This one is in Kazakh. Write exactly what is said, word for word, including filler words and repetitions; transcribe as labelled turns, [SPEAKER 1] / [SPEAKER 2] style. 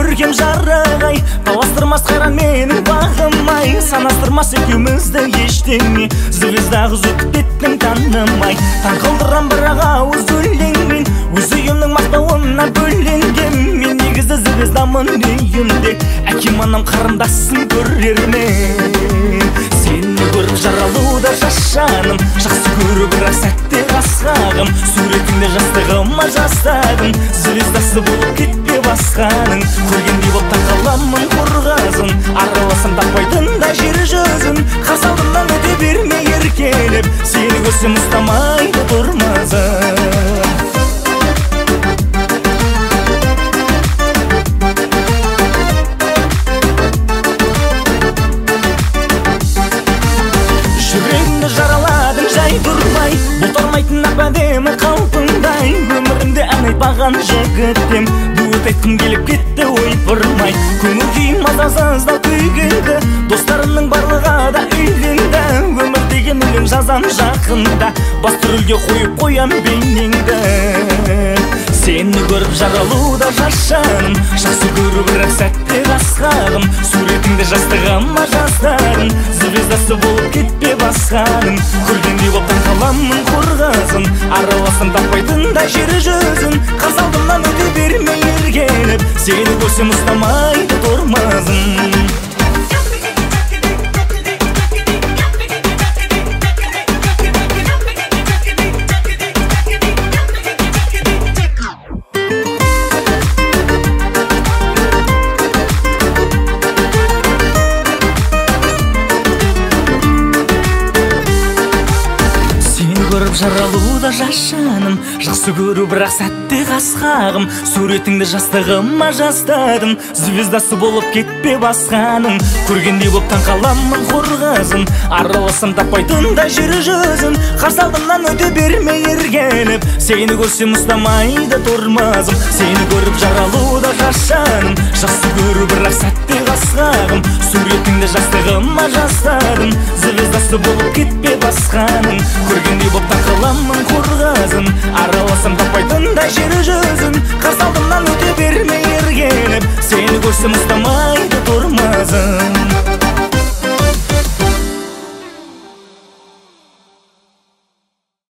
[SPEAKER 1] көркем жарығай, таластырмас қайран менің бағымай, санастырмас екеумізді ештеңе, звезда қызып кеттің танымай. Таң қылдырам бірақ ауыз өлеңмен, өз үйімнің мақтауына бөленгем. Мен негізі звездамын үйімде, әкем анам қарындасым көрермен. Сені көріп жаралуда жас жаным, жақсы көру бірақ сәтте қасқағым, суретіңде жастығыма жастадым, звездасы болып кетпе басқаның. Көргендей боп тақаламын қорғасын, араласам таппайтын да жер жүзін, қас алдымнан өте берме еркелеп, сені көрсем ұстамайды тұрмазын. Жүрегімді жараладың жай тұрмай, бұлтармайтын ап-әдемі қалпыңдай, өмірімде ән айтпаған жігітем, дуэт айтқым келіп кетті ойпырмай. Көңіл күйім мазасыз да күйгенді, достарымның барлығы да үйленді, өмір деген өлең жазам жақында, басты рөлге қойып қоям бейнеңді. Сені көріп жаралуда жас жаным, жақсы көру бірақ сәтте қасқағым, суретіңде жастығыма жастадым, звездасы болып кетпе басқаның. Көргендей боп таң қаламын қорғасын, араласам таппайтын да жер жүзін, қас алдымнан өте берме еркелеп, сені көрсем ұстамайды тұрмазын. Көріп жаралуда жас жаным, жақсы көру бірақ сәтте қасқағым, суретіңді жастығыма жастадым, звездасы болып кетпе басқаның. Көргендей боп таң қаламын қорғасын, араласам таппайтын да жер жүзін, қарсы алдымнан өте берме еркелеп, сені көрсем ұстамайды тұрмазым. Сені көріп жаралуда жас жаным, жақсы көру бірақ сәтте қасқағым, суретіңді жастығыма жастадым, звездасы болып кетпе басқаның. Көргендей боп таң қаламын қорғасын, араласам таппайтын да жер жүзін, қарсы алдымнан өте берме еркелеп, сені көрсем ұстамайды тұрмазын.